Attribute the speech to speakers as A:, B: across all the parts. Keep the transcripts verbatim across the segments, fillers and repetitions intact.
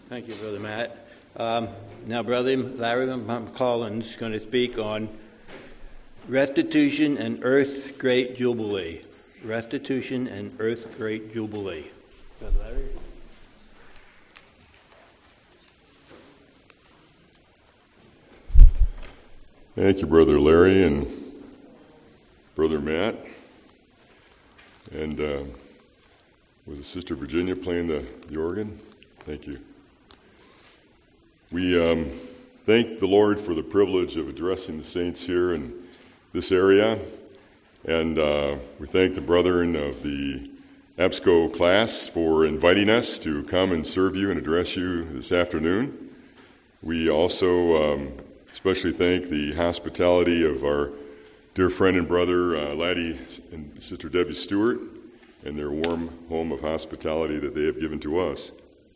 A: Thank you, Brother Matt. Um, now, Brother Larry Collins is going to speak on restitution and Earth's Great Jubilee. Restitution and Earth's Great Jubilee. Brother Larry?
B: Thank you, Brother Larry and Brother Matt. And uh, was it Sister Virginia playing the, the organ? Thank you. We um, thank the Lord for the privilege of addressing the saints here in this area. And uh, we thank the brethren of the ABSCO class for inviting us to come and serve you and address you this afternoon. We also um, especially thank the hospitality of our dear friend and brother, uh, Laddie and Sister Debbie Stewart, and their warm home of hospitality that they have given to us.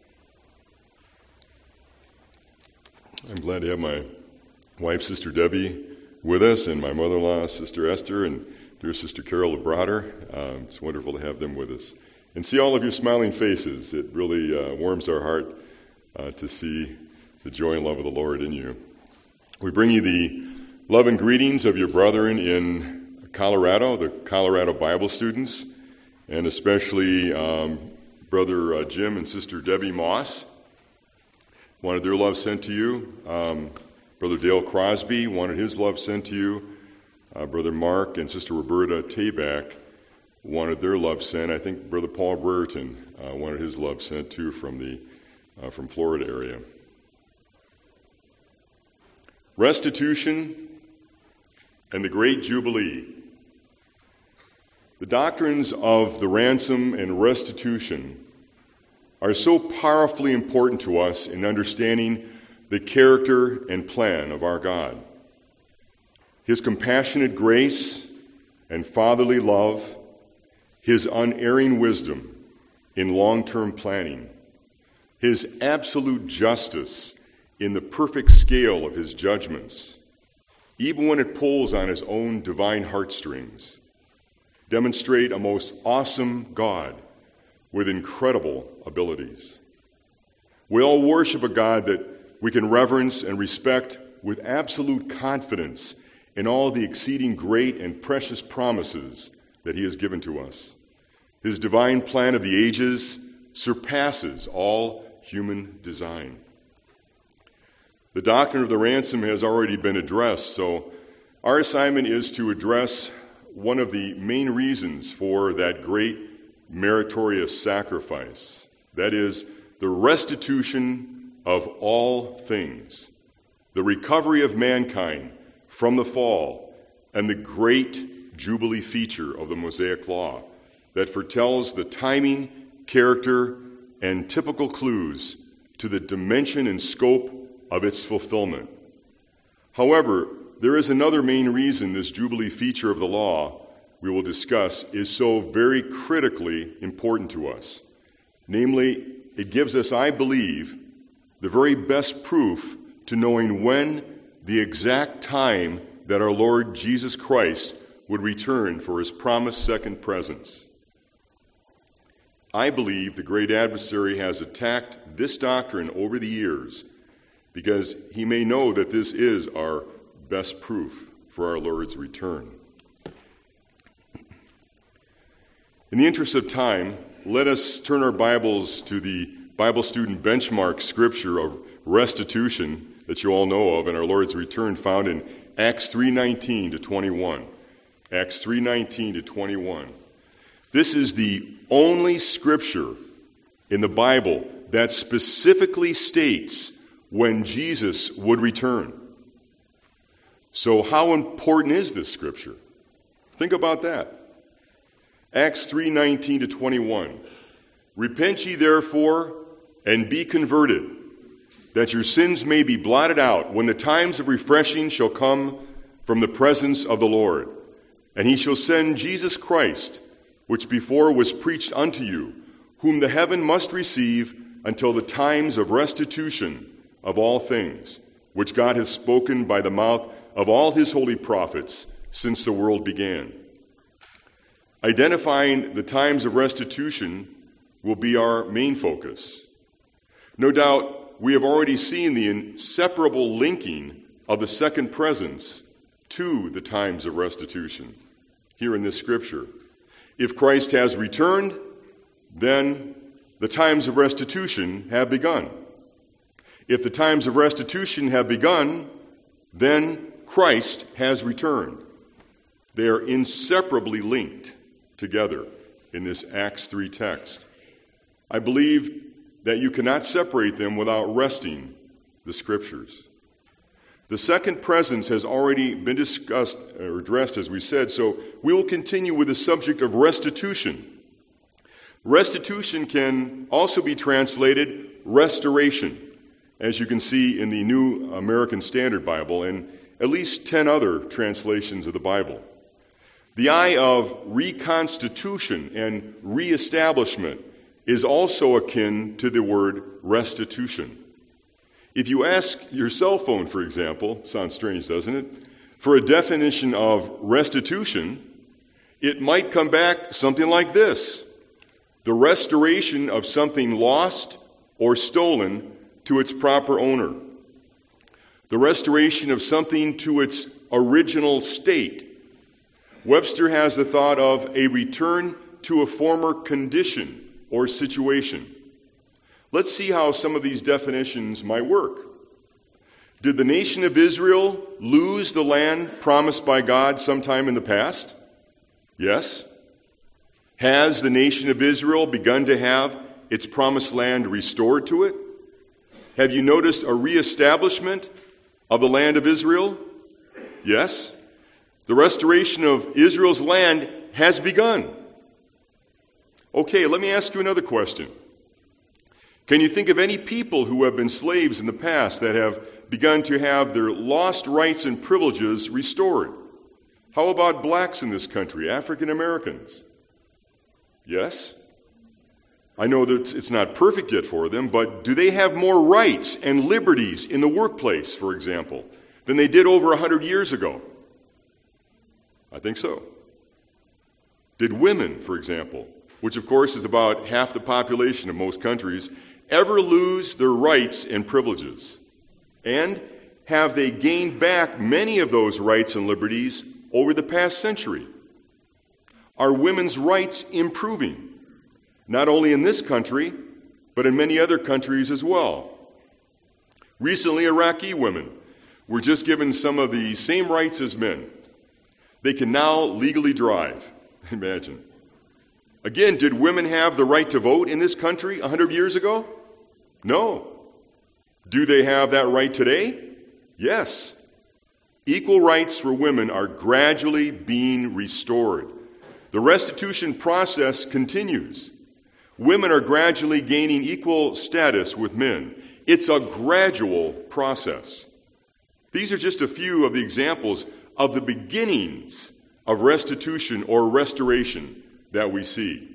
B: I'm glad to have my wife, Sister Debbie, with us, and my mother-in-law, Sister Esther, and dear Sister Carol LeBroder. Uh, it's wonderful to have them with us. And see all of your smiling faces. It really uh, warms our heart uh, to see the joy and love of the Lord in you. We bring you the love and greetings of your brethren in Colorado, the Colorado Bible students, and especially um, Brother uh, Jim and Sister Debbie Moss. Wanted their love sent to you. Um, Brother Dale Crosby wanted his love sent to you. Uh, Brother Mark and Sister Roberta Tabak wanted their love sent. I think Brother Paul Brereton uh, wanted his love sent too from the uh, from Florida area. Restitution and the Great Jubilee. The doctrines of the ransom and restitution are so powerfully important to us in understanding the character and plan of our God. His compassionate grace and fatherly love, his unerring wisdom in long-term planning, his absolute justice in the perfect scale of his judgments, even when it pulls on his own divine heartstrings, demonstrate a most awesome God with incredible abilities. We all worship a God that we can reverence and respect with absolute confidence in all the exceeding great and precious promises that he has given to us. His divine plan of the ages surpasses all human design. The doctrine of the ransom has already been addressed, so our assignment is to address one of the main reasons for that great meritorious sacrifice. That is, the restitution of all things, the recovery of mankind from the fall, and the great Jubilee feature of the Mosaic Law that foretells the timing, character, and typical clues to the dimension and scope of its fulfillment. However, there is another main reason this Jubilee feature of the law we will discuss is so very critically important to us. Namely, it gives us, I believe, the very best proof to knowing when the exact time that our Lord Jesus Christ would return for his promised second presence. I believe the great adversary has attacked this doctrine over the years because he may know that this is our best proof for our Lord's return. In the interest of time, let us turn our Bibles to the Bible student benchmark scripture of restitution that you all know of and our Lord's return, found in Acts three nineteen to twenty-one. Acts three nineteen to twenty-one. This is the only scripture in the Bible that specifically states when Jesus would return. So how important is this scripture? Think about that. Acts three nineteen to twenty-one. Repent ye therefore and be converted, that your sins may be blotted out when the times of refreshing shall come from the presence of the Lord. And he shall send Jesus Christ, which before was preached unto you, whom the heaven must receive until the times of restitution of all things, which God has spoken by the mouth of all his holy prophets since the world began. Identifying the times of restitution will be our main focus. No doubt, we have already seen the inseparable linking of the second presence to the times of restitution here in this scripture. If Christ has returned, then the times of restitution have begun. If the times of restitution have begun, then Christ has returned. They are inseparably linked together in this Acts three text. I believe that you cannot separate them without resting the Scriptures. The second presence has already been discussed or addressed, as we said, so we will continue with the subject of restitution. Restitution can also be translated restoration, as you can see in the New American Standard Bible and at least ten other translations of the Bible. The eye of reconstitution and reestablishment is also akin to the word restitution. If you ask your cell phone, for example, sounds strange, doesn't it, for a definition of restitution, it might come back something like this: the restoration of something lost or stolen to its proper owner. The restoration of something to its original state. Webster has the thought of a return to a former condition or situation. Let's see how some of these definitions might work. Did the nation of Israel lose the land promised by God sometime in the past? Yes. Has the nation of Israel begun to have its promised land restored to it? Have you noticed a reestablishment of the land of Israel? Yes. The restoration of Israel's land has begun. Okay, let me ask you another question. Can you think of any people who have been slaves in the past that have begun to have their lost rights and privileges restored? How about blacks in this country, African Americans? Yes. I know that it's not perfect yet for them, but do they have more rights and liberties in the workplace, for example, than they did over a hundred years ago? I think so. Did women, for example, which of course is about half the population of most countries, ever lose their rights and privileges? And have they gained back many of those rights and liberties over the past century? Are women's rights improving? Not only in this country, but in many other countries as well. Recently, Iraqi women were just given some of the same rights as men. They can now legally drive. Imagine. Again, did women have the right to vote in this country a hundred years ago? No. Do they have that right today? Yes. Equal rights for women are gradually being restored. The restitution process continues. Women are gradually gaining equal status with men. It's a gradual process. These are just a few of the examples of the beginnings of restitution or restoration that we see.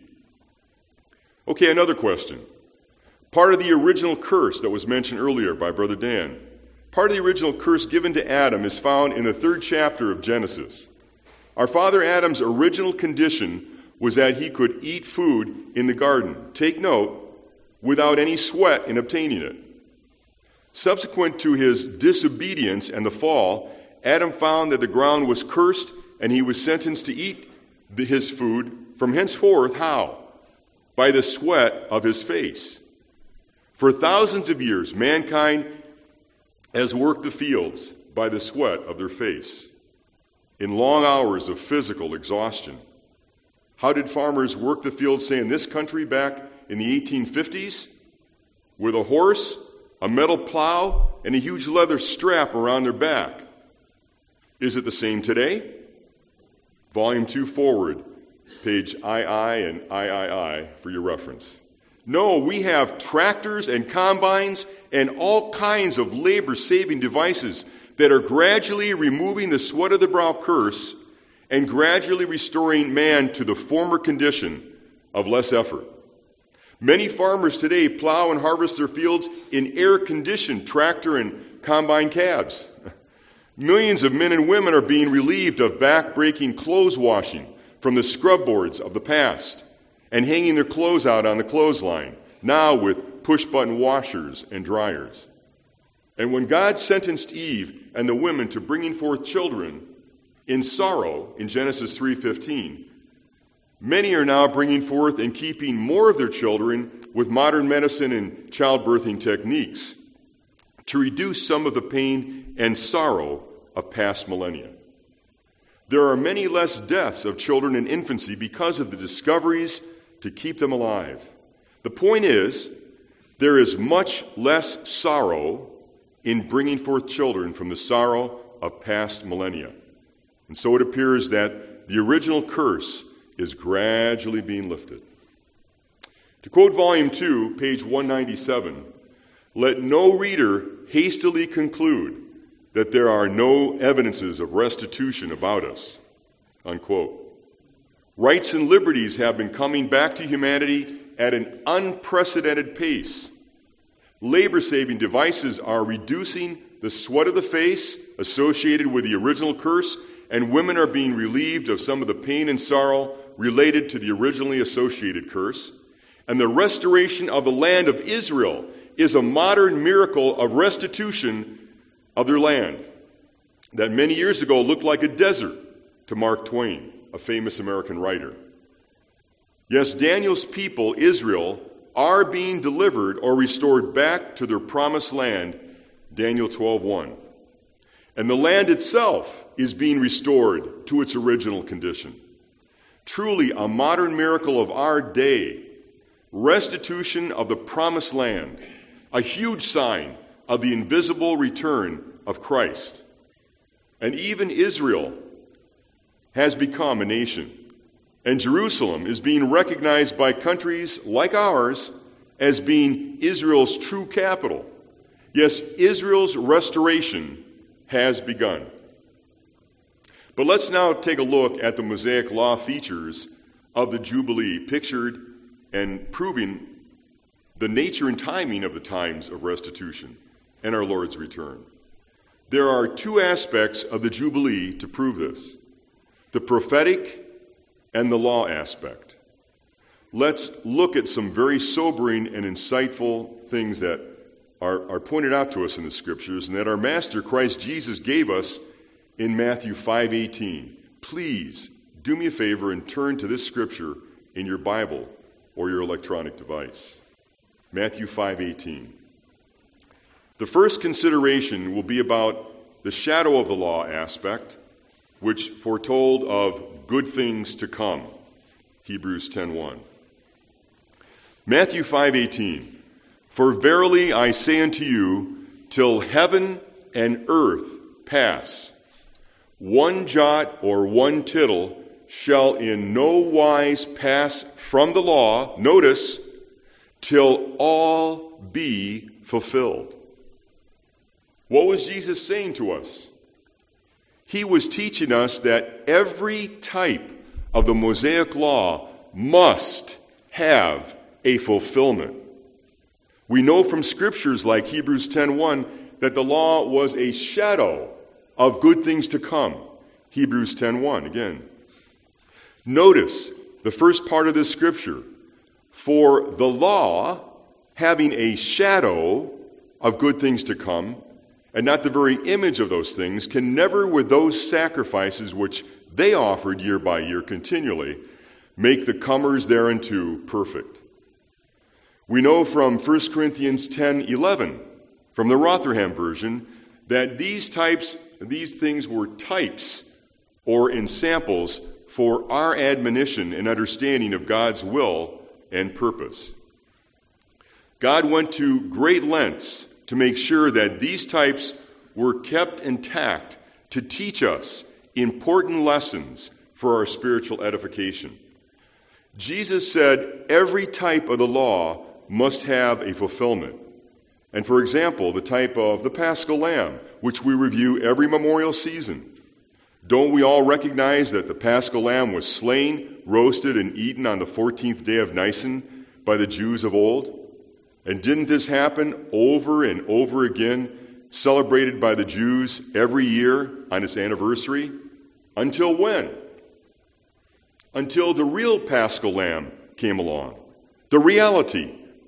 B: Okay, another question. Part of the original curse that was mentioned earlier by Brother Dan, part of the original curse given to Adam is found in the third chapter of Genesis. Our father Adam's original condition was that he could eat food in the garden, take note, without any sweat in obtaining it. Subsequent to his disobedience and the fall, Adam found that the ground was cursed and he was sentenced to eat the, his food from henceforth. How? By the sweat of his face. For thousands of years, mankind has worked the fields by the sweat of their face, in long hours of physical exhaustion. How did farmers work the fields, say, in this country back in the eighteen fifties? With a horse, a metal plow, and a huge leather strap around their back. Is it the same today? Volume two forward, page two and three for your reference. No, we have tractors and combines and all kinds of labor-saving devices that are gradually removing the sweat of the brow curse and gradually restoring man to the former condition of less effort. Many farmers today plow and harvest their fields in air-conditioned tractor and combine cabs. Millions of men and women are being relieved of back-breaking clothes washing from the scrub boards of the past and hanging their clothes out on the clothesline, now with push-button washers and dryers. And when God sentenced Eve and the women to bringing forth children in sorrow in Genesis three fifteen, many are now bringing forth and keeping more of their children with modern medicine and childbirthing techniques to reduce some of the pain and sorrow of past millennia. There are many less deaths of children in infancy because of the discoveries to keep them alive. The point is, there is much less sorrow in bringing forth children from the sorrow of past millennia. And so it appears that the original curse is gradually being lifted. To quote Volume two, page one ninety-seven, "Let no reader hastily conclude that there are no evidences of restitution about us," unquote. Rights and liberties have been coming back to humanity at an unprecedented pace. Labor-saving devices are reducing the sweat of the face associated with the original curse, and women are being relieved of some of the pain and sorrow related to the originally associated curse. And the restoration of the land of Israel is a modern miracle of restitution of their land that many years ago looked like a desert to Mark Twain, a famous American writer. Yes, Daniel's people, Israel, are being delivered or restored back to their promised land, Daniel twelve one. And the land itself is being restored to its original condition. Truly a modern miracle of our day, restitution of the promised land, a huge sign of the invisible return of Christ. And even Israel has become a nation, and Jerusalem is being recognized by countries like ours as being Israel's true capital. Yes, Israel's restoration has begun. But let's now take a look at the Mosaic Law features of the Jubilee, pictured and proving the nature and timing of the times of restitution and our Lord's return. There are two aspects of the Jubilee to prove this: the prophetic and the law aspect. Let's look at some very sobering and insightful things that are, are pointed out to us in the Scriptures and that our Master Christ Jesus gave us in Matthew five eighteen. Please do me a favor and turn to this Scripture in your Bible or your electronic device. Matthew five eighteen. The first consideration will be about the shadow of the law aspect, which foretold of good things to come. Hebrews ten one. Matthew five eighteen. For verily I say unto you, till heaven and earth pass, one jot or one tittle shall in no wise pass from the law, notice, till all be fulfilled. What was Jesus saying to us? He was teaching us that every type of the Mosaic Law must have a fulfillment. We know from scriptures like Hebrews ten one that the law was a shadow of good things to come. Hebrews ten one again. Notice the first part of this scripture. For the law, having a shadow of good things to come, and not the very image of those things, can never, with those sacrifices which they offered year by year continually, make the comers thereunto perfect. We know from First Corinthians ten eleven, from the Rotherham version, that these types, these things were types or in samples for our admonition and understanding of God's will and purpose. God went to great lengths to make sure that these types were kept intact to teach us important lessons for our spiritual edification. Jesus said every type of the law must have a fulfillment. And for example, the type of the Paschal Lamb, which we review every memorial season. Don't we all recognize that the Paschal Lamb was slain, roasted, and eaten on the fourteenth day of Nisan by the Jews of old? And didn't this happen over and over again, celebrated by the Jews every year on its anniversary? Until when? Until the real Paschal Lamb came along. The reality,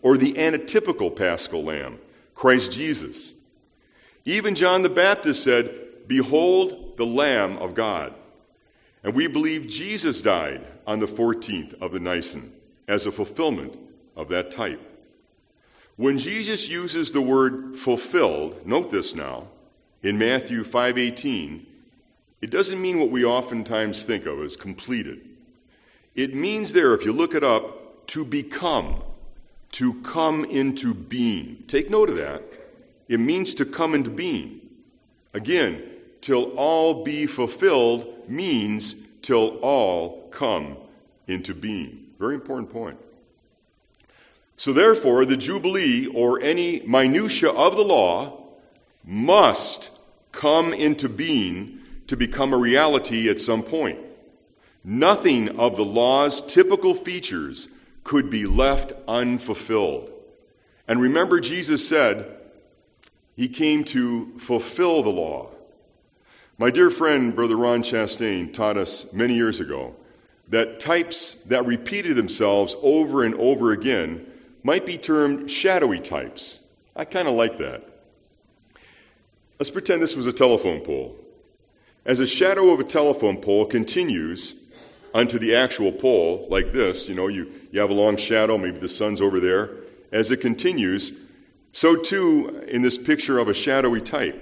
B: or the antitypical Paschal Lamb, Christ Jesus. Even John the Baptist said, "Behold the Lamb of God." And we believe Jesus died on the fourteenth of the Nisan as a fulfillment of that type. When Jesus uses the word fulfilled, note this now, in Matthew five eighteen, it doesn't mean what we oftentimes think of as completed. It means there, if you look it up, to become, to come into being. Take note of that. It means to come into being. Again, till all be fulfilled means till all come into being. Very important point. So therefore, the Jubilee, or any minutia of the law, must come into being to become a reality at some point. Nothing of the law's typical features could be left unfulfilled. And remember, Jesus said he came to fulfill the law. My dear friend, Brother Ron Chastain, taught us many years ago that types that repeated themselves over and over again might be termed shadowy types. I kind of like that. Let's pretend this was a telephone pole. As a shadow of a telephone pole continues onto the actual pole, like this, you know, you, you have a long shadow, maybe the sun's over there. As it continues, so too in this picture of a shadowy type.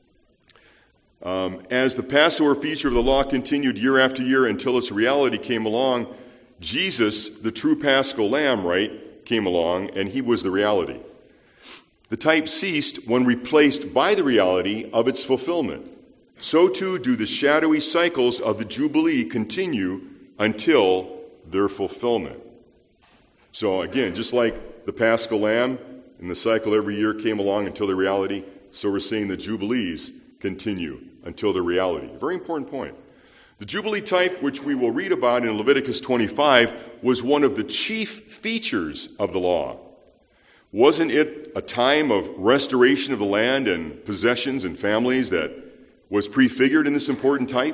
B: Um, as the Passover feature of the law continued year after year until its reality came along, Jesus, the true Paschal Lamb, right, came along, and he was the reality. The type ceased when replaced by the reality of its fulfillment. So too do the shadowy cycles of the Jubilee continue until their fulfillment. So again, just like the Paschal Lamb and the cycle every year came along until the reality, so we're seeing the Jubilees continue until the reality. Very important point. The Jubilee type, which we will read about in Leviticus twenty-five, was one of the chief features of the law. Wasn't it a time of restoration of the land and possessions and families that was prefigured in this important type?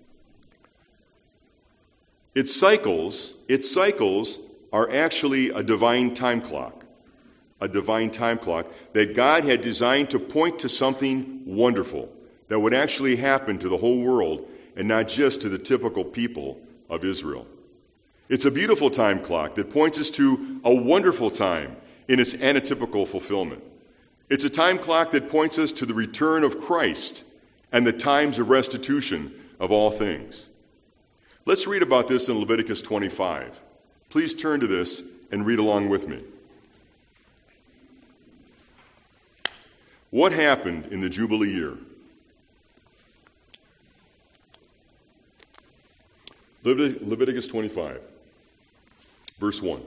B: Its cycles, its cycles are actually a divine time clock, a divine time clock that God had designed to point to something wonderful that would actually happen to the whole world and not just to the typical people of Israel. It's a beautiful time clock that points us to a wonderful time in its antitypical fulfillment. It's a time clock that points us to the return of Christ and the times of restitution of all things. Let's read about this in Leviticus twenty-five. Please turn to this and read along with me. What happened in the Jubilee year? Leviticus twenty-five, verse one.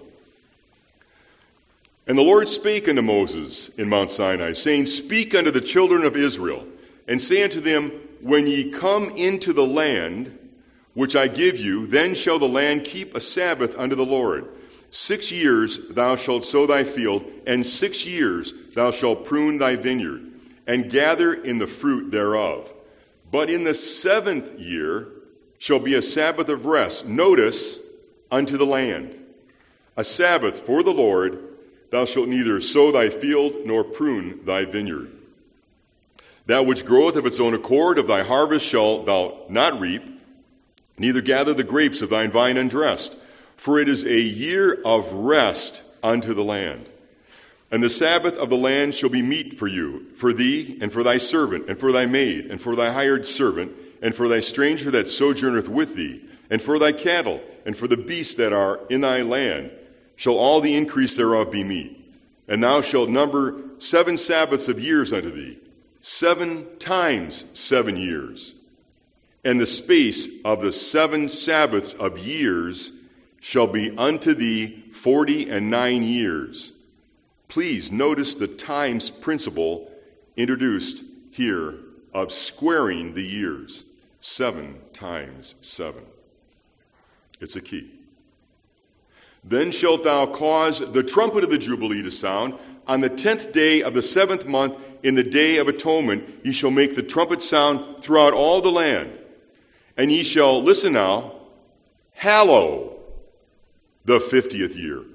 B: And the Lord spake unto Moses in Mount Sinai, saying, Speak unto the children of Israel, and say unto them, When ye come into the land which I give you, then shall the land keep a Sabbath unto the Lord. Six years thou shalt sow thy field, and six years thou shalt prune thy vineyard, and gather in the fruit thereof. But in the seventh year shall be a Sabbath of rest, notice, unto the land. A Sabbath for the Lord. Thou shalt neither sow thy field nor prune thy vineyard. That which groweth of its own accord of thy harvest shalt thou not reap, neither gather the grapes of thine vine undressed. For it is a year of rest unto the land. And the Sabbath of the land shall be meat for you, for thee, and for thy servant, and for thy maid, and for thy hired servant, and for thy stranger that sojourneth with thee, and for thy cattle, and for the beasts that are in thy land, shall all the increase thereof be meat. And thou shalt number seven Sabbaths of years unto thee, seven times seven years. And the space of the seven Sabbaths of years shall be unto thee forty and nine years. Please notice the times principle introduced here of squaring the years. Seven times seven. It's a key. Then shalt thou cause the trumpet of the Jubilee to sound. On the tenth day of the seventh month, in the day of atonement, ye shall make the trumpet sound throughout all the land. And ye shall, listen now, hallow the fiftieth year.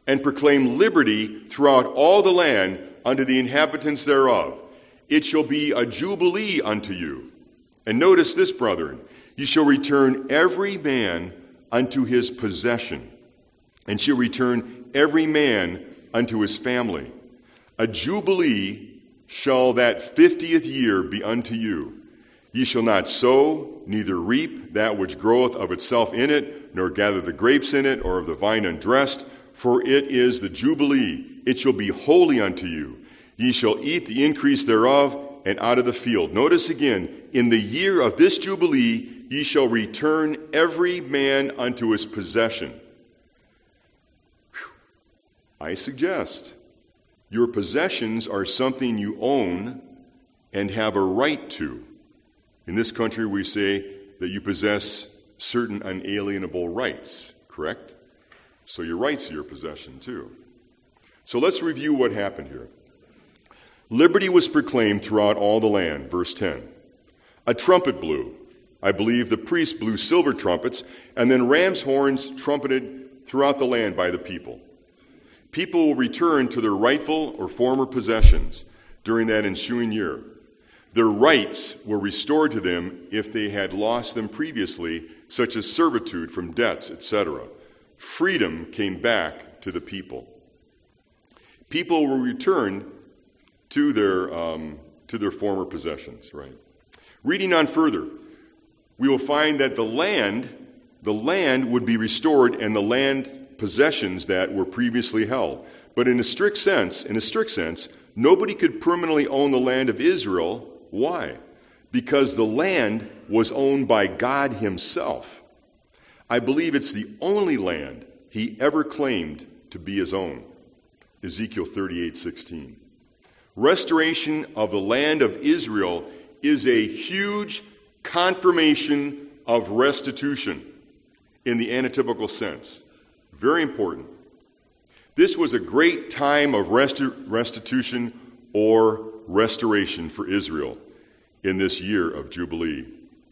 B: and proclaim liberty throughout all the land unto the inhabitants thereof. It shall be a jubilee unto you. And notice this, brethren, ye shall return every man unto his possession, and shall return every man unto his family. A jubilee shall that fiftieth year be unto you. Ye shall not sow, neither reap that which groweth of itself in it, nor gather the grapes in it, or of the vine undressed, for it is the jubilee. It shall be holy unto you. Ye shall eat the increase thereof, and out of the field. Notice again, in the year of this jubilee, ye shall return every man unto his possession. Whew. I suggest your possessions are something you own and have a right to. In this country, we say that you possess certain unalienable rights, correct? So your rights are your possession, too. So let's review what happened here. Liberty was proclaimed throughout all the land, verse ten. A trumpet blew. I believe the priests blew silver trumpets, and then ram's horns trumpeted throughout the land by the people. People will return to their rightful or former possessions during that ensuing year. Their rights were restored to them if they had lost them previously, such as servitude from debts, et cetera. Freedom came back to the people. People will return to their um, to their former possessions, right? Reading on further, we will find that the land, the land would be restored, and the land possessions that were previously held. But in a strict sense, in a strict sense, nobody could permanently own the land of Israel. Why? Because the land was owned by God himself. I believe it's the only land he ever claimed to be his own. Ezekiel thirty-eight sixteen. Restoration of the land of Israel is a huge confirmation of restitution in the antitypical sense. Very important. This was a great time of resti- restitution or restoration for Israel in this year of Jubilee.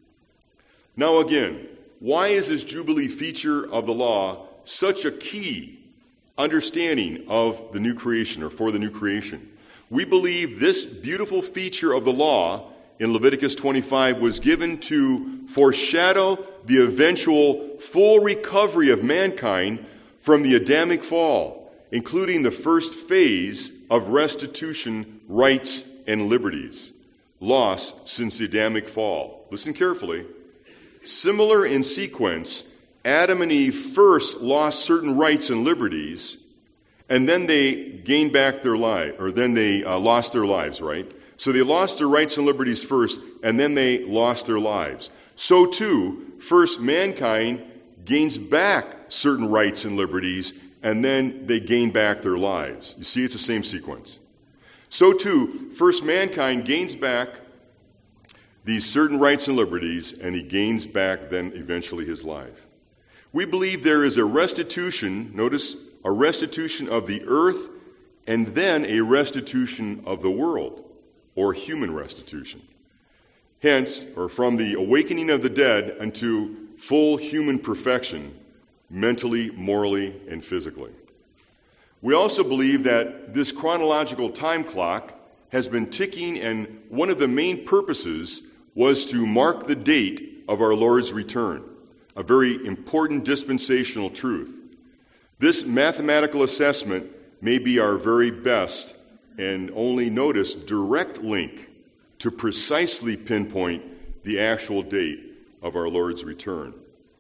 B: Now again, why is this Jubilee feature of the law such a key understanding of the new creation or for the new creation? We believe this beautiful feature of the law in Leviticus twenty-five was given to foreshadow the eventual full recovery of mankind from the Adamic fall, including the first phase of restitution rights and liberties lost since the Adamic fall. Listen carefully. Similar in sequence, Adam and Eve first lost certain rights and liberties, and then they gained back their life, or then they uh, lost their lives, right? So they lost their rights and liberties first, and then they lost their lives. So too, first mankind gains back certain rights and liberties, and then they gain back their lives. You see, it's the same sequence. So too, first mankind gains back these certain rights and liberties, and he gains back then eventually his life. We believe there is a restitution, notice, a restitution of the earth, and then a restitution of the world, or human restitution. Hence, or from the awakening of the dead unto full human perfection, mentally, morally, and physically. We also believe that this chronological time clock has been ticking, and one of the main purposes was to mark the date of our Lord's return, a very important dispensational truth. This mathematical assessment may be our very best and only notice direct link to precisely pinpoint the actual date of our Lord's return.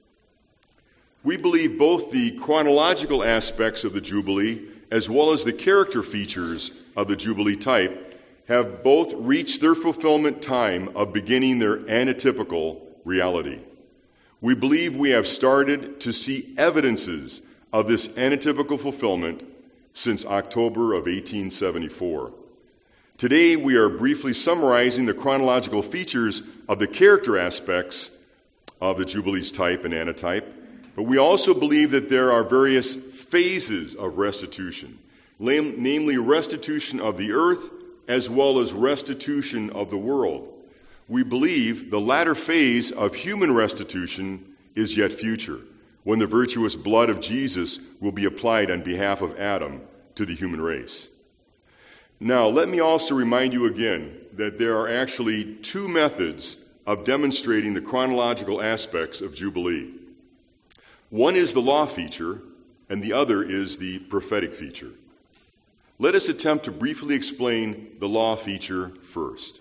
B: We believe both the chronological aspects of the Jubilee as well as the character features of the Jubilee type have both reached their fulfillment time of beginning their antitypical reality. We believe we have started to see evidences of this antitypical fulfillment since October of eighteen seventy-four. Today, we are briefly summarizing the chronological features of the character aspects of the Jubilee's type and antitype, but we also believe that there are various phases of restitution, namely restitution of the earth as well as restitution of the world. We believe the latter phase of human restitution is yet future. when the virtuous blood of Jesus will be applied on behalf of Adam to the human race. Now, let me also remind you again that there are actually two methods of demonstrating the chronological aspects of Jubilee. One is the law feature, and the other is the prophetic feature. Let us attempt to briefly explain the law feature first.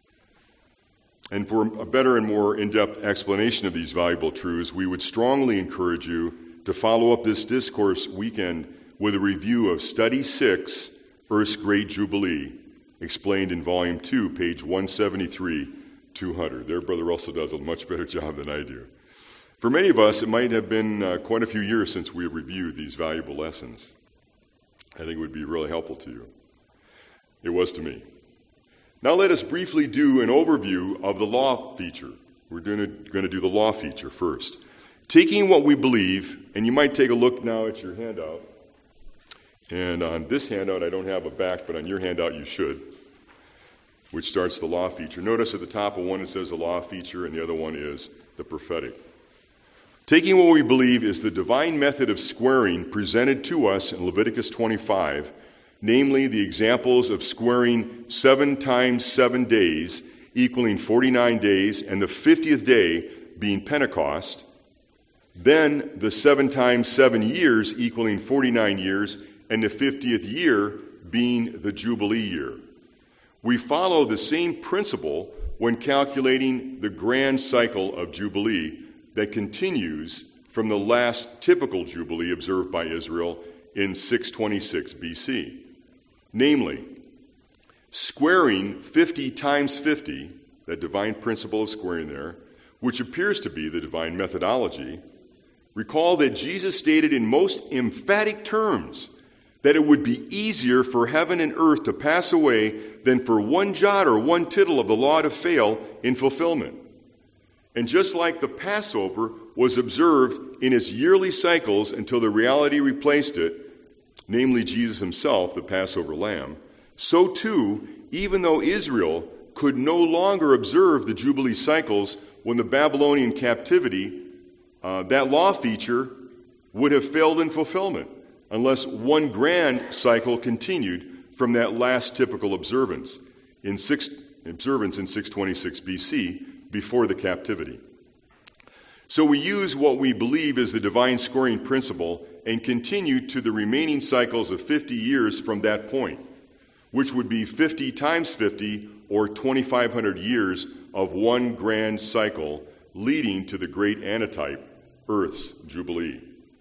B: And for a better and more in-depth explanation of these valuable truths, we would strongly encourage you to follow up this discourse weekend with a review of Study six, Earth's Great Jubilee, explained in Volume two, page one seventy-three, two hundred. There, Brother Russell does a much better job than I do. For many of us, it might have been uh, quite a few years since we have reviewed these valuable lessons. I think it would be really helpful to you. It was to me. Now let us briefly do an overview of the law feature. We're going to, going to do the law feature first. Taking what we believe, and you might take a look now at your handout. And on this handout, I don't have a back, but on your handout you should, which starts the law feature. Notice at the top of one it says the law feature, and the other one is the prophetic. Taking what we believe is the divine method of squaring presented to us in Leviticus twenty-five, namely the examples of squaring seven times seven days, equaling forty-nine days, and the fiftieth day being Pentecost, then the seven times seven years equaling forty-nine years, and the fiftieth year being the Jubilee year. We follow the same principle when calculating the grand cycle of Jubilee that continues from the last typical Jubilee observed by Israel in six twenty-six B C. Namely, squaring fifty times fifty, that divine principle of squaring there, which appears to be the divine methodology. Recall that Jesus stated in most emphatic terms that it would be easier for heaven and earth to pass away than for one jot or one tittle of the law to fail in fulfillment. And just like the Passover was observed in its yearly cycles until the reality replaced it, namely Jesus himself, the Passover lamb, so too, even though Israel could no longer observe the Jubilee cycles when the Babylonian captivity, uh, that law feature would have failed in fulfillment unless one grand cycle continued from that last typical observance in six, observance in six twenty-six B C before the captivity. So we use what we believe is the divine squaring principle and continue to the remaining cycles of fifty years from that point, which would be fifty times fifty, or twenty-five hundred years of one grand cycle, leading to the great antitype, Earth's Jubilee.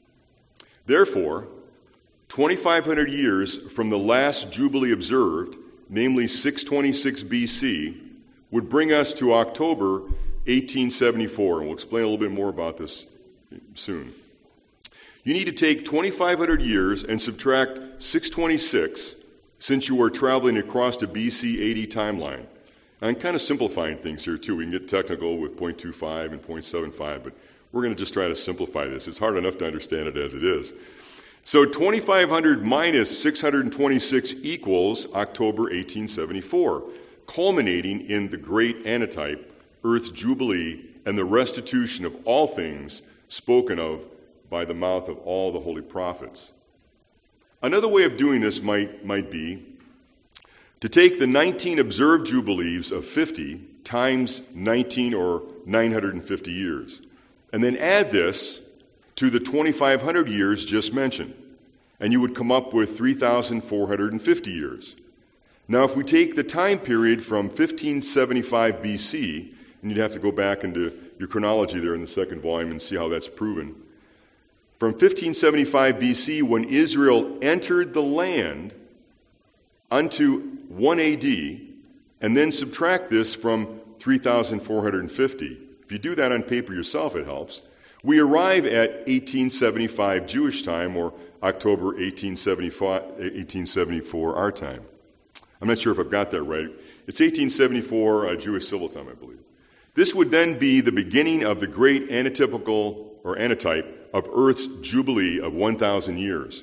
B: Therefore, twenty-five hundred years from the last Jubilee observed, namely six twenty-six B C, would bring us to October eighteen seventy-four, and we'll explain a little bit more about this soon. You need to take twenty-five hundred years and subtract six twenty-six, since you are traveling across a B C A D timeline. I'm kind of simplifying things here, too. We can get technical with point two five and point seven five, but we're going to just try to simplify this. It's hard enough to understand it as it is. So twenty-five hundred minus six hundred twenty-six equals October eighteen seventy-four, culminating in the great antitype, Earth's Jubilee, and the restitution of all things spoken of by the mouth of all the holy prophets. Another way of doing this might, might be to take the nineteen observed Jubilees of fifty times nineteen, or nine hundred fifty years, and then add this to the twenty-five hundred years just mentioned, and you would come up with three thousand four hundred fifty years. Now, if we take the time period from fifteen seventy-five B C, and you'd have to go back into your chronology there in the second volume and see how that's proven, from fifteen seventy-five B C, when Israel entered the land, unto one A D, and then subtract this from three thousand four hundred fifty. If you do that on paper yourself, it helps. We arrive at eighteen seventy-five Jewish time, or October eighteen seventy-five, eighteen seventy-four our time. I'm not sure if I've got that right. It's eighteen seventy-four uh, Jewish civil time, I believe. This would then be the beginning of the great antitypical, or antitype, of Earth's Jubilee of one thousand years.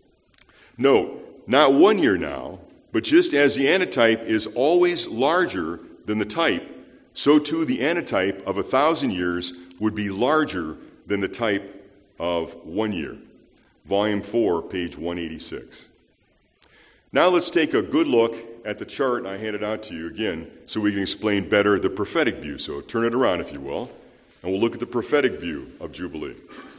B: Note, not one year now, but just as the antitype is always larger than the type, so too the antitype of a thousand years would be larger than the type of one year. Volume four, page one eighty-six. Now let's take a good look at the chart I handed out to you again so we can explain better the prophetic view. So turn it around, if you will, and we'll look at the prophetic view of Jubilee.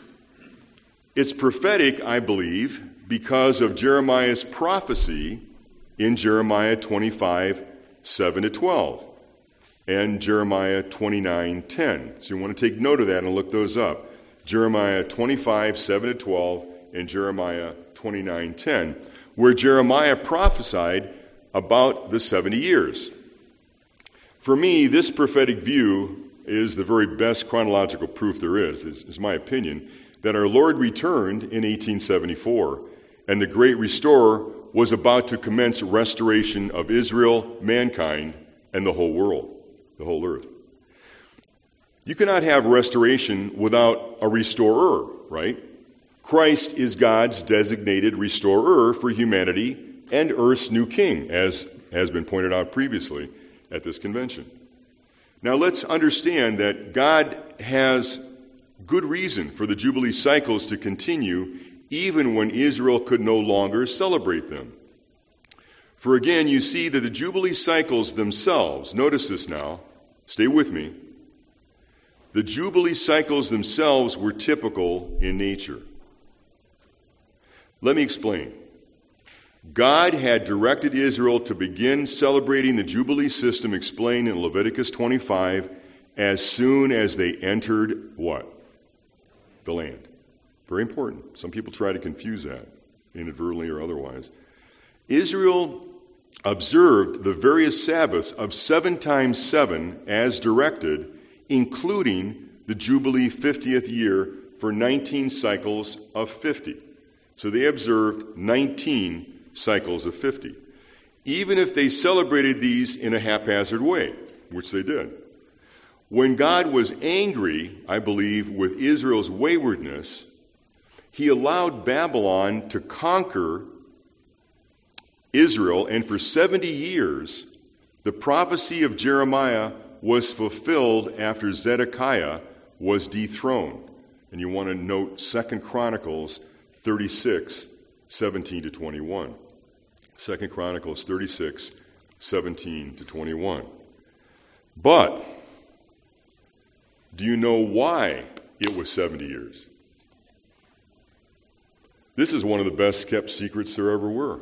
B: It's prophetic, I believe, because of Jeremiah's prophecy in Jeremiah twenty-five, seven to twelve, and Jeremiah twenty-nine, ten. So you want to take note of that and look those up. Jeremiah twenty-five, seven to twelve, and Jeremiah twenty-nine, ten, where Jeremiah prophesied about the seventy years. For me, this prophetic view is the very best chronological proof there is, is, is my opinion, that our Lord returned in eighteen seventy-four, and the great restorer was about to commence restoration of Israel, mankind, and the whole world, the whole earth. You cannot have restoration without a restorer, right? Christ is God's designated restorer for humanity and earth's new king, as has been pointed out previously at this convention. Now let's understand that God has good reason for the Jubilee cycles to continue even when Israel could no longer celebrate them. For again, you see that the Jubilee cycles themselves, notice this now, stay with me, the Jubilee cycles themselves were typical in nature. Let me explain. God had directed Israel to begin celebrating the Jubilee system explained in Leviticus twenty-five as soon as they entered what? The land. Very important. Some people try to confuse that, inadvertently or otherwise. Israel observed the various Sabbaths of seven times seven as directed, including the Jubilee fiftieth year for nineteen cycles of fifty. So they observed nineteen cycles of fifty. Even if they celebrated these in a haphazard way, which they did. When God was angry, I believe, with Israel's waywardness, he allowed Babylon to conquer Israel, and for seventy years, the prophecy of Jeremiah was fulfilled after Zedekiah was dethroned. And you want to note Second Chronicles thirty-six, seventeen to twenty-one. Second Chronicles thirty-six, seventeen to twenty-one. But, do you know why it was seventy years? This is one of the best kept secrets there ever were.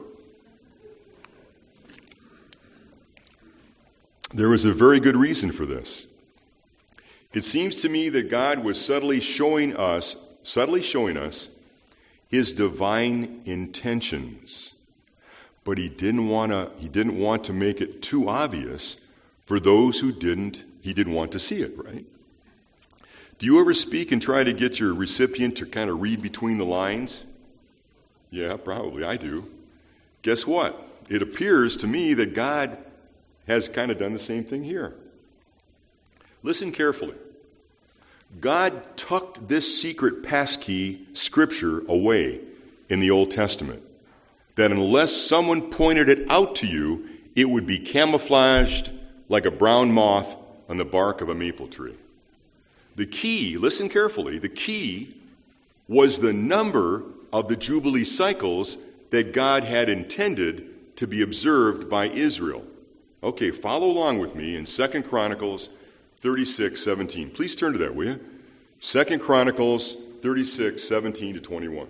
B: There was a very good reason for this. It seems to me that God was subtly showing us, subtly showing us his divine intentions. But he didn't want to he didn't want to make it too obvious for those who didn't he didn't want to see it, right? Do you ever speak and try to get your recipient to kind of read between the lines? Yeah, probably I do. Guess what? It appears to me that God has kind of done the same thing here. Listen carefully. God tucked this secret passkey scripture away in the Old Testament, that unless someone pointed it out to you, it would be camouflaged like a brown moth on the bark of a maple tree. The key, listen carefully, the key was the number of the Jubilee cycles that God had intended to be observed by Israel. Okay, follow along with me in Second Chronicles thirty-six, seventeen. Please turn to that, will you? Second Chronicles thirty-six, seventeen to twenty-one.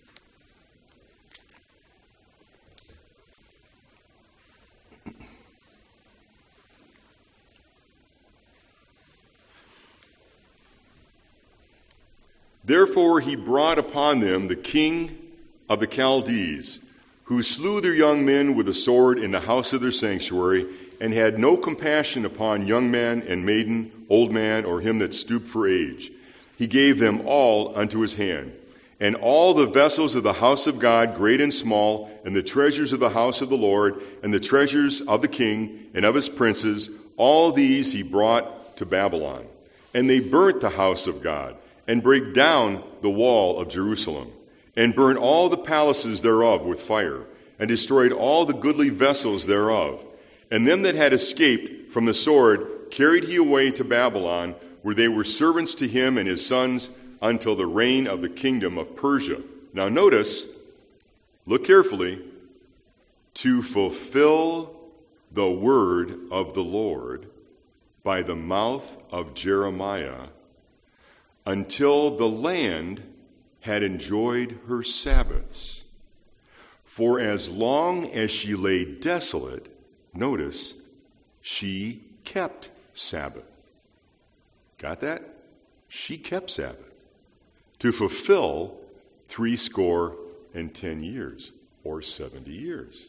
B: Therefore he brought upon them the king of the Chaldees, who slew their young men with a sword in the house of their sanctuary, and had no compassion upon young man and maiden, old man, or him that stooped for age. He gave them all unto his hand. And all the vessels of the house of God, great and small, and the treasures of the house of the Lord, and the treasures of the king and of his princes, all these he brought to Babylon. And they burnt the house of God, and brake down the wall of Jerusalem, and burnt all the palaces thereof with fire, and destroyed all the goodly vessels thereof. And them that had escaped from the sword carried he away to Babylon, where they were servants to him and his sons, until the reign of the kingdom of Persia. Now notice, look carefully, to fulfill the word of the Lord by the mouth of Jeremiah, until the land had enjoyed her Sabbaths. For as long as she lay desolate, notice, she kept Sabbath. Got that? She kept Sabbath to fulfill three score and ten years, or seventy years.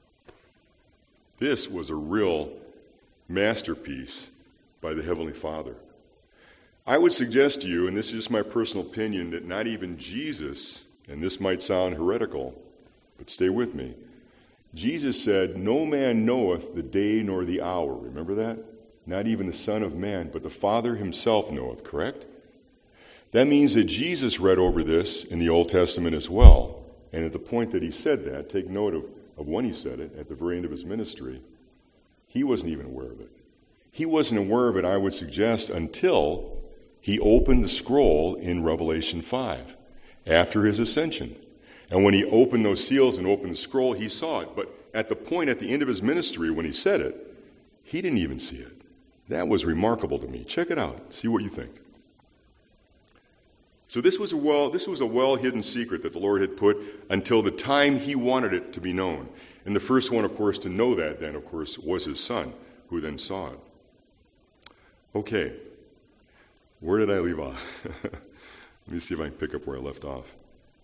B: This was a real masterpiece by the Heavenly Father. I would suggest to you, and this is just my personal opinion, that not even Jesus, and this might sound heretical, but stay with me, Jesus said, "No man knoweth the day nor the hour." Remember that? Not even the Son of Man, but the Father himself knoweth, correct? That means that Jesus read over this in the Old Testament as well. And at the point that he said that, take note of, of when he said it, at the very end of his ministry, he wasn't even aware of it. He wasn't aware of it, I would suggest, until he opened the scroll in Revelation five, after his ascension. And when he opened those seals and opened the scroll, he saw it. But at the point at the end of his ministry, when he said it, he didn't even see it. That was remarkable to me. Check it out. See what you think. So this was a well, this was a well-hidden secret that the Lord had put until the time he wanted it to be known. And the first one, of course, to know that then, of course, was his son, who then saw it. Okay. Where did I leave off? Let me see if I can pick up where I left off.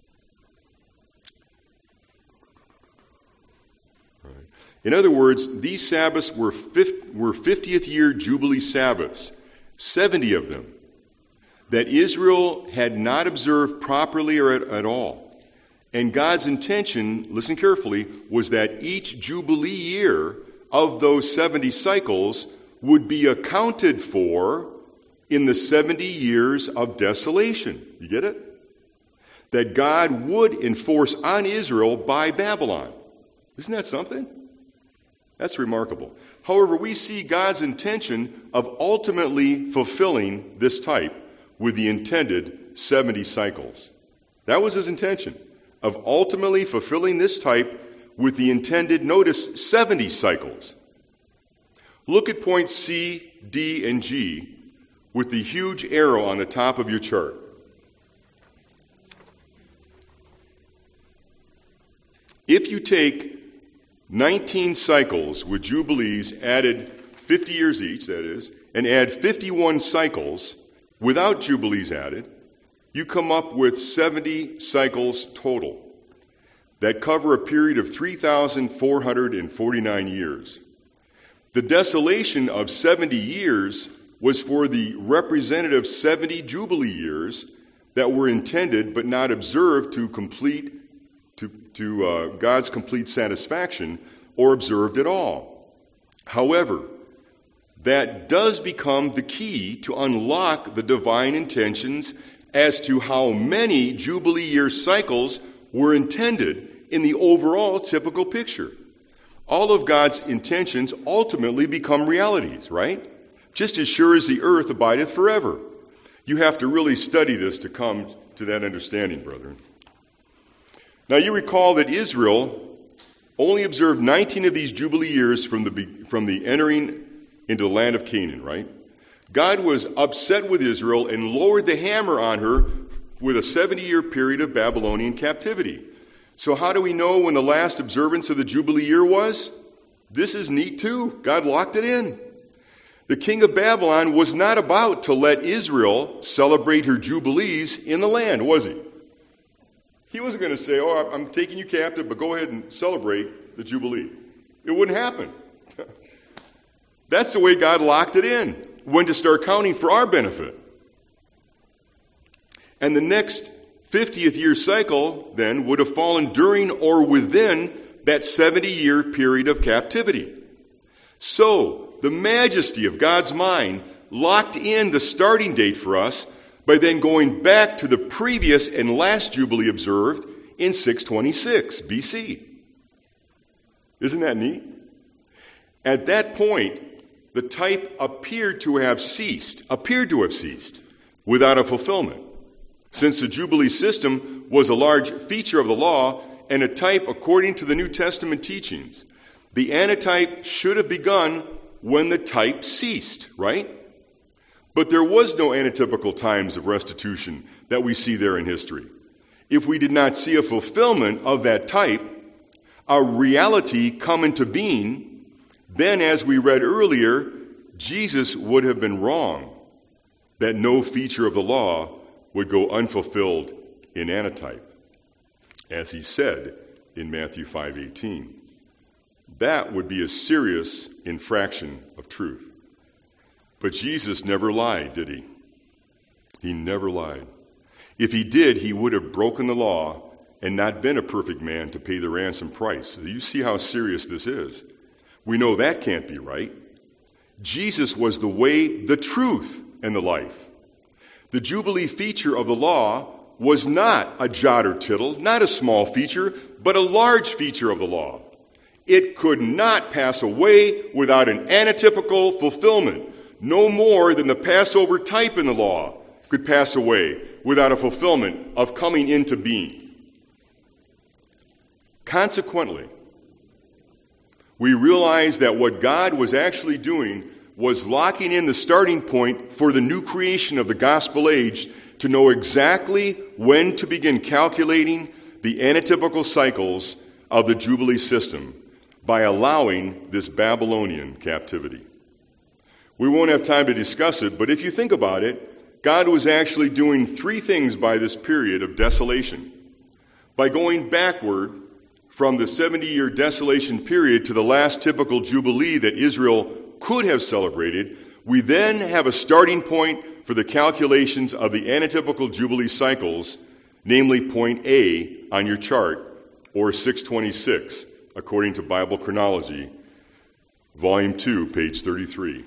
B: All right. In other words, these Sabbaths were were fiftieth year Jubilee Sabbaths, seventy of them, that Israel had not observed properly or at, at all. And God's intention, listen carefully, was that each Jubilee year of those seventy cycles would be accounted for in the seventy years of desolation. You get it? That God would enforce on Israel by Babylon. Isn't that something? That's remarkable. However, we see God's intention of ultimately fulfilling this type with the intended seventy cycles. That was his intention, of ultimately fulfilling this type with the intended, notice, seventy cycles. Look at points C, D, and G with the huge arrow on the top of your chart. If you take nineteen cycles with jubilees added fifty years each, that is, and add fifty-one cycles without jubilees added, you come up with seventy cycles total that cover a period of three thousand four hundred forty-nine years. The desolation of seventy years was for the representative seventy jubilee years that were intended but not observed to complete to, to uh, God's complete satisfaction or observed at all. However, that does become the key to unlock the divine intentions as to how many Jubilee year cycles were intended in the overall typical picture. All of God's intentions ultimately become realities, right? Just as sure as the earth abideth forever. You have to really study this to come to that understanding, brethren. Now you recall that Israel only observed nineteen of these Jubilee years from the, from the entering into the land of Canaan, right? God was upset with Israel and lowered the hammer on her with a seventy-year period of Babylonian captivity. So how do we know when the last observance of the Jubilee year was? This is neat too. God locked it in. The king of Babylon was not about to let Israel celebrate her Jubilees in the land, was he? He wasn't going to say, oh, I'm taking you captive, but go ahead and celebrate the Jubilee. It wouldn't happen. That's the way God locked it in, when to start counting for our benefit. And the next fiftieth year cycle, then, would have fallen during or within that seventy-year period of captivity. So, the majesty of God's mind locked in the starting date for us by then going back to the previous and last Jubilee observed in six twenty-six B C. Isn't that neat? At that point, the type appeared to have ceased, appeared to have ceased, without a fulfillment. Since the Jubilee system was a large feature of the law and a type according to the New Testament teachings, the antitype should have begun when the type ceased, right? But there was no antitypical times of restitution that we see there in history. If we did not see a fulfillment of that type, a reality come into being, then, as we read earlier, Jesus would have been wrong that no feature of the law would go unfulfilled in antitype, as he said in Matthew five eighteen. That would be a serious infraction of truth. But Jesus never lied, did he? He never lied. If he did, he would have broken the law and not been a perfect man to pay the ransom price. You see how serious this is. We know that can't be right. Jesus was the way, the truth, and the life. The Jubilee feature of the law was not a jot or tittle, not a small feature, but a large feature of the law. It could not pass away without an antitypical fulfillment, no more than the Passover type in the law could pass away without a fulfillment of coming into being. Consequently, we realize that what God was actually doing was locking in the starting point for the new creation of the gospel age to know exactly when to begin calculating the antitypical cycles of the Jubilee system by allowing this Babylonian captivity. We won't have time to discuss it, but if you think about it, God was actually doing three things by this period of desolation. By going backward from the seventy-year desolation period to the last typical Jubilee that Israel could have celebrated, we then have a starting point for the calculations of the antitypical Jubilee cycles, namely point A on your chart, or six twenty-six, according to Bible Chronology, Volume two, page thirty-three.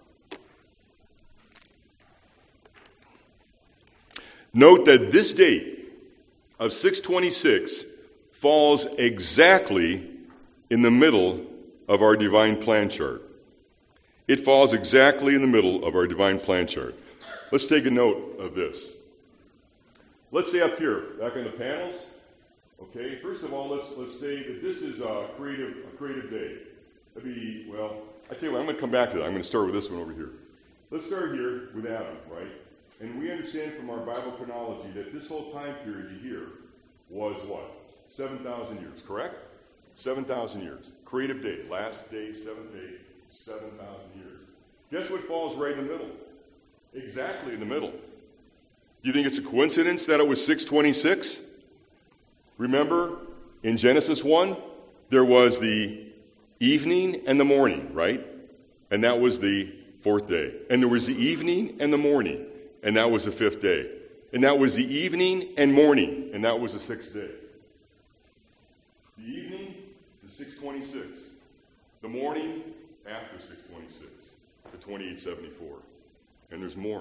B: Note that this date of six twenty-six falls exactly in the middle of our divine plan chart. It falls exactly in the middle of our divine plan chart. Let's take a note of this. Let's stay up here, back on the panels. Okay, first of all, let's let's say that this is a creative a creative day. That'd be, well, I tell you what, I'm going to come back to that. I'm going to start with this one over here. Let's start here with Adam, right? And we understand from our Bible chronology that this whole time period here was what? seven thousand years, correct? seven thousand years. Creative day, last day, seventh day, seven thousand years. Guess what falls right in the middle? Exactly in the middle. You think it's a coincidence that it was six twenty-six? Remember, in Genesis one, there was the evening and the morning, right? And that was the fourth day. And there was the evening and the morning, and that was the fifth day. And that was the evening and morning, and that was the sixth day. The evening to six twenty-six. The morning after six twenty-six to twenty-eight seventy-four. And there's more.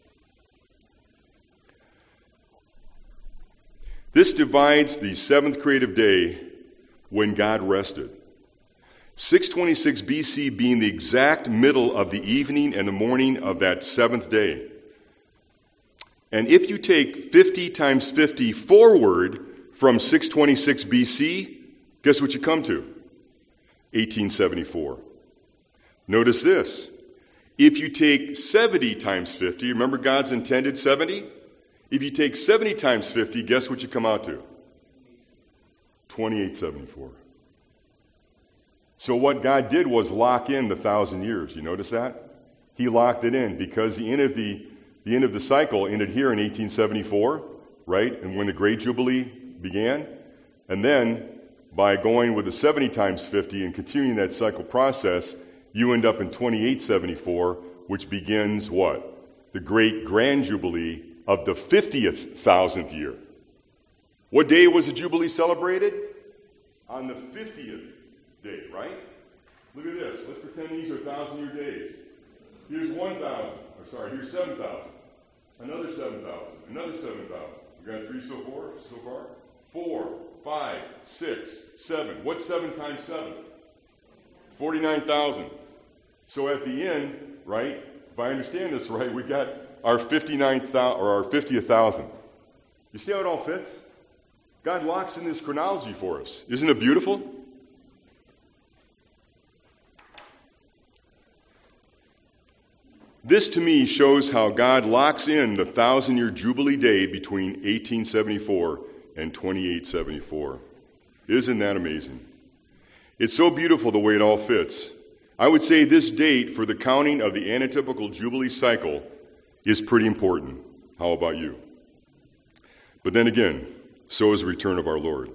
B: This divides the seventh creative day when God rested. six twenty-six B C being the exact middle of the evening and the morning of that seventh day. And if you take fifty times fifty forward from six twenty-six B C, guess what you come to? eighteen seventy-four. Notice this. If you take seventy times fifty, remember God's intended seventy? If you take seventy times fifty, guess what you come out to? twenty-eight seventy-four. So what God did was lock in the thousand years. You notice that? He locked it in because the end of the, the end of the cycle ended here in eighteen seventy-four, right? And when the Great Jubilee began. And then by going with the seventy times fifty and continuing that cycle process, you end up in twenty-eight seventy-four, which begins what? The Great Grand Jubilee of the fiftieth thousandth year. What day was the Jubilee celebrated? On the fiftieth day, right? Look at this. Let's pretend these are thousand-year days. Here's one thousand. Or sorry, here's seven thousand. Another seven thousand. Another seven thousand. We got three so far? So far? Four, five, six, seven. What's seven times seven? forty-nine thousand. So at the end, right, if I understand this right, we got our fifty-ninth thousand, or our fiftieth thousand. You see how it all fits? God locks in this chronology for us. Isn't it beautiful? This, to me, shows how God locks in the thousand-year Jubilee day between eighteen seventy-four and twenty-eight seventy-four. Isn't that amazing? It's so beautiful the way it all fits. I would say this date for the counting of the antitypical Jubilee cycle is pretty important. How about you? But then again, so is the return of our Lord.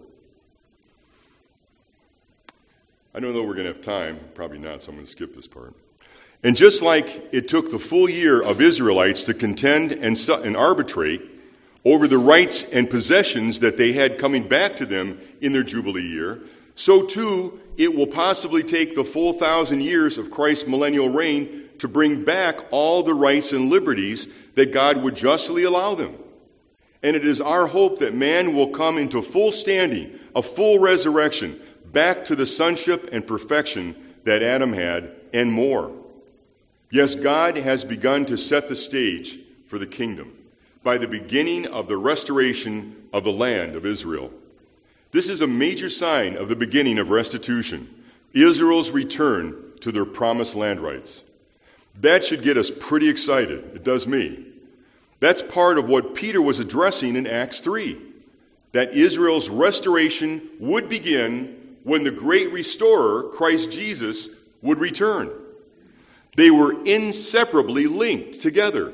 B: I don't know if we're going to have time. Probably not, so I'm going to skip this part. And just like it took the full year of Israelites to contend and, su- and arbitrate over the rights and possessions that they had coming back to them in their Jubilee year, so too it will possibly take the full thousand years of Christ's millennial reign to bring back all the rights and liberties that God would justly allow them. And it is our hope that man will come into full standing, a full resurrection, back to the sonship and perfection that Adam had, and more. Yes, God has begun to set the stage for the kingdom by the beginning of the restoration of the land of Israel. This is a major sign of the beginning of restitution, Israel's return to their promised land rights. That should get us pretty excited. It does me. That's part of what Peter was addressing in Acts three, that Israel's restoration would begin when the great restorer, Christ Jesus, would return. They were inseparably linked together.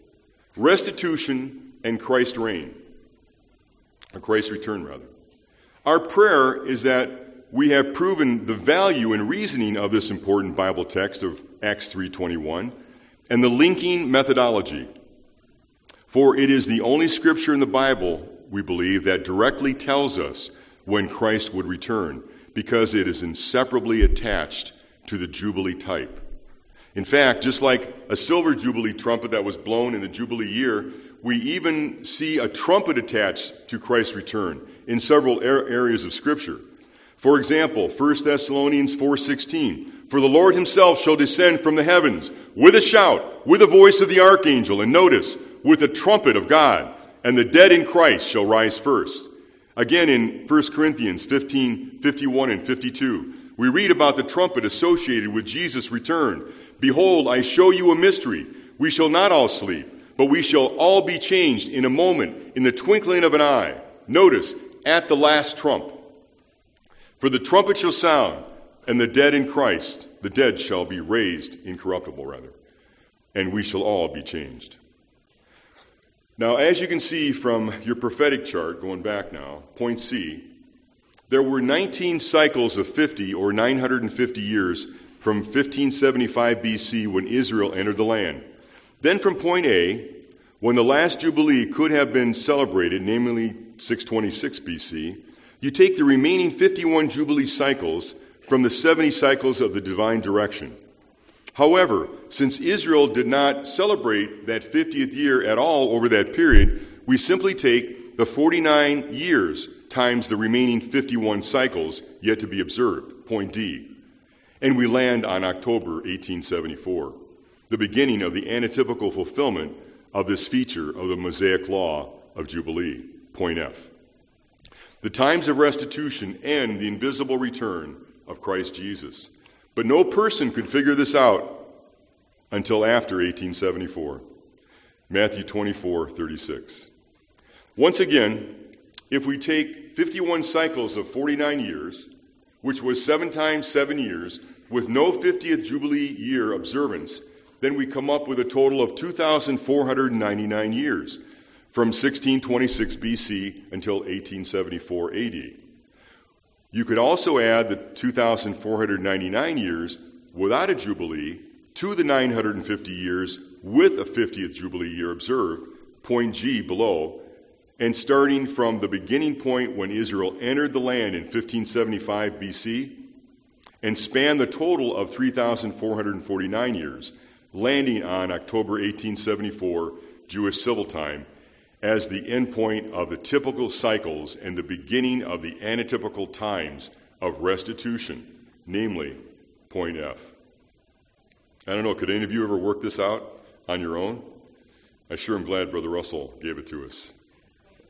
B: Restitution and Christ's reign. Or Christ's return, rather. Our prayer is that we have proven the value and reasoning of this important Bible text of Acts three twenty-one and the linking methodology. For it is the only scripture in the Bible, we believe, that directly tells us when Christ would return, because it is inseparably attached to the Jubilee type. In fact, just like a silver Jubilee trumpet that was blown in the Jubilee year, we even see a trumpet attached to Christ's return in several areas of Scripture. For example, First Thessalonians four sixteen, "For the Lord himself shall descend from the heavens with a shout, with the voice of the archangel," and notice, "with the trumpet of God, and the dead in Christ shall rise first." Again, in First Corinthians fifteen fifty-one and fifty-two, we read about the trumpet associated with Jesus' return. "Behold, I show you a mystery. We shall not all sleep, but we shall all be changed in a moment, in the twinkling of an eye." Notice, at the last trump. "For the trumpet shall sound, and the dead in Christ, the dead shall be raised incorruptible, rather, and we shall all be changed." Now, as you can see from your prophetic chart, going back now, point C, there were nineteen cycles of fifty or nine hundred fifty years from fifteen seventy-five B C when Israel entered the land. Then from point A, when the last Jubilee could have been celebrated, namely six twenty-six B C, you take the remaining fifty-one Jubilee cycles from the seventy cycles of the divine direction. However, since Israel did not celebrate that fiftieth year at all over that period, we simply take the forty-nine years times the remaining fifty-one cycles yet to be observed, point D, and we land on October eighteen seventy-four, the beginning of the antitypical fulfillment of this feature of the Mosaic law of Jubilee, point F. The times of restitution end the invisible return of Christ Jesus. But no person could figure this out until after eighteen seventy-four. Matthew twenty-four thirty-six. Once again, if we take fifty-one cycles of forty-nine years, which was seven times seven years, with no fiftieth Jubilee year observance, then we come up with a total of two thousand four hundred ninety-nine years, from sixteen twenty-six B C until eighteen seventy-four A D. You could also add the two thousand four hundred ninety-nine years without a Jubilee to the nine hundred fifty years with a fiftieth Jubilee year observed, point G below, and starting from the beginning point when Israel entered the land in fifteen seventy-five B C, and span the total of three thousand four hundred forty-nine years, landing on October eighteen seventy-four Jewish Civil Time, as the endpoint of the typical cycles and the beginning of the antitypical times of restitution, namely, point F. I don't know, could any of you ever work this out on your own? I sure am glad Brother Russell gave it to us.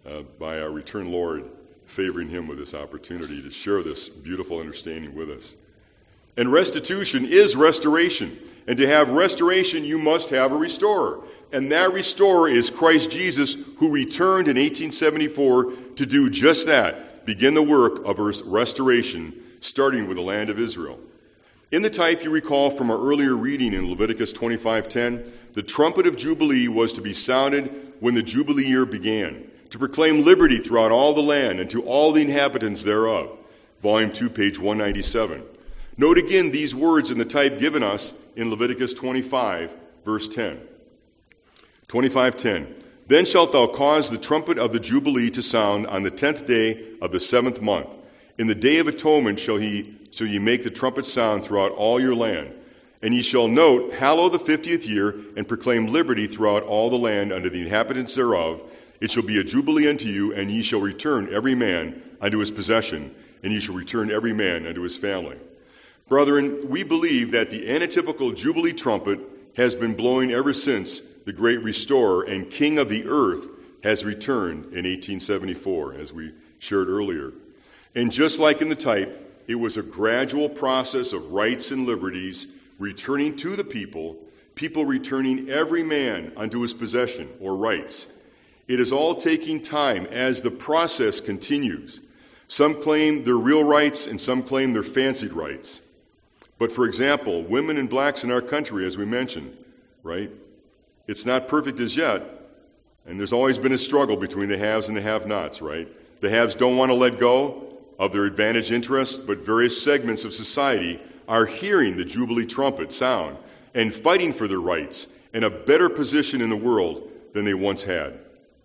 B: uh, by our returned Lord favoring him with this opportunity to share this beautiful understanding with us. And restitution is restoration. And to have restoration, you must have a restorer. And that restorer is Christ Jesus, who returned in eighteen seventy-four to do just that, begin the work of restoration, starting with the land of Israel. In the type you recall from our earlier reading in Leviticus twenty-five ten, the trumpet of Jubilee was to be sounded when the Jubilee year began, to proclaim liberty throughout all the land and to all the inhabitants thereof. Volume two, page one ninety-seven. Note again these words in the type given us in Leviticus twenty-five, verse ten. twenty-five ten. Then shalt thou cause the trumpet of the Jubilee to sound on the tenth day of the seventh month. In the day of atonement shall he shall ye make the trumpet sound throughout all your land. And ye shall note, hallow the fiftieth year, and proclaim liberty throughout all the land unto the inhabitants thereof. It shall be a jubilee unto you, and ye shall return every man unto his possession, and ye shall return every man unto his family. Brethren, we believe that the antitypical Jubilee trumpet has been blowing ever since the great restorer and king of the earth has returned in eighteen seventy-four, as we shared earlier. And just like in the type, it was a gradual process of rights and liberties returning to the people, people returning every man unto his possession or rights. It is all taking time as the process continues. Some claim their real rights and some claim their fancied rights. But for example, women and blacks in our country, as we mentioned, right? It's not perfect as yet, and there's always been a struggle between the haves and the have-nots, right? The haves don't want to let go of their advantaged interests, but various segments of society are hearing the Jubilee trumpet sound and fighting for their rights and a better position in the world than they once had.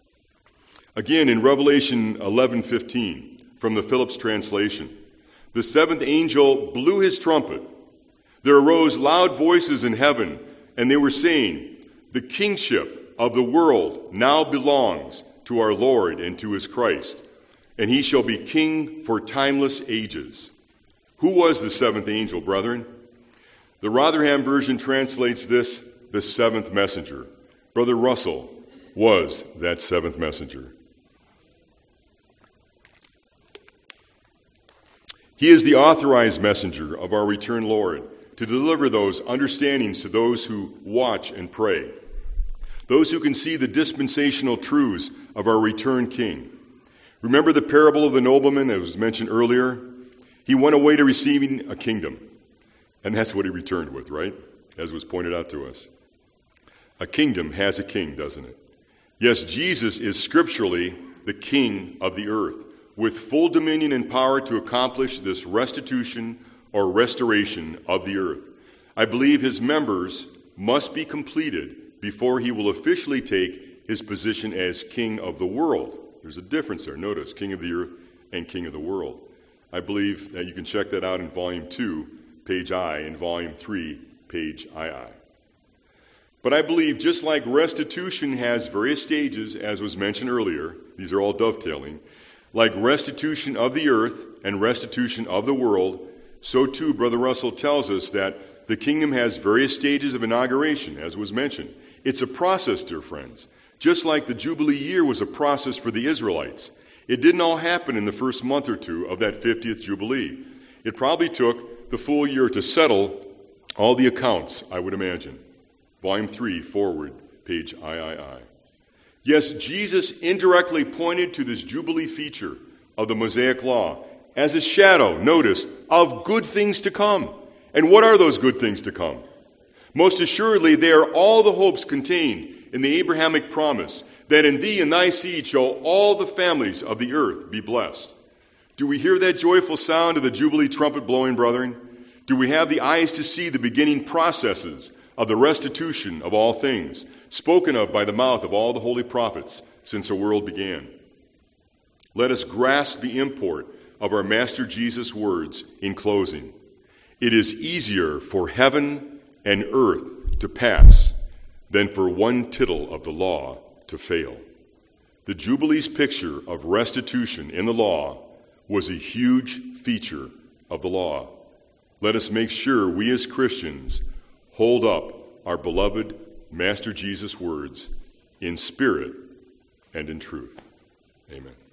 B: Again, in Revelation eleven fifteen, from the Phillips translation, the seventh angel blew his trumpet. There arose loud voices in heaven, and they were saying, the kingship of the world now belongs to our Lord and to his Christ, and he shall be king for timeless ages. Who was the seventh angel, brethren? The Rotherham version translates this, the seventh messenger. Brother Russell was that seventh messenger. He is the authorized messenger of our returned Lord to deliver those understandings to those who watch and pray, those who can see the dispensational truths of our returned King. Remember the parable of the nobleman that was mentioned earlier? He went away to receiving a kingdom, and that's what he returned with, right? As was pointed out to us. A kingdom has a king, doesn't it? Yes, Jesus is scripturally the king of the earth, with full dominion and power to accomplish this restitution or restoration of the earth. I believe his members must be completed before he will officially take his position as king of the world. There's a difference there. Notice, king of the earth and king of the world. I believe that you can check that out in volume two, page I, and volume three, page two. But I believe just like restitution has various stages, as was mentioned earlier, these are all dovetailing, like restitution of the earth and restitution of the world, so too Brother Russell tells us that the kingdom has various stages of inauguration, as was mentioned. It's a process, dear friends. Just like the Jubilee year was a process for the Israelites. It didn't all happen in the first month or two of that fiftieth Jubilee. It probably took the full year to settle all the accounts, I would imagine. Volume three, forward, page three. Yes, Jesus indirectly pointed to this Jubilee feature of the Mosaic Law as a shadow, notice, of good things to come. And what are those good things to come? Most assuredly, they are all the hopes contained in the Abrahamic promise that in thee and thy seed shall all the families of the earth be blessed. Do we hear that joyful sound of the Jubilee trumpet blowing, brethren? Do we have the eyes to see the beginning processes of the restitution of all things, spoken of by the mouth of all the holy prophets since the world began? Let us grasp the import of our Master Jesus' words in closing. It is easier for heaven and earth to pass than for one tittle of the law to fail. The Jubilee's picture of restitution in the law was a huge feature of the law. Let us make sure we as Christians hold up our beloved Master Jesus' words in spirit and in truth. Amen.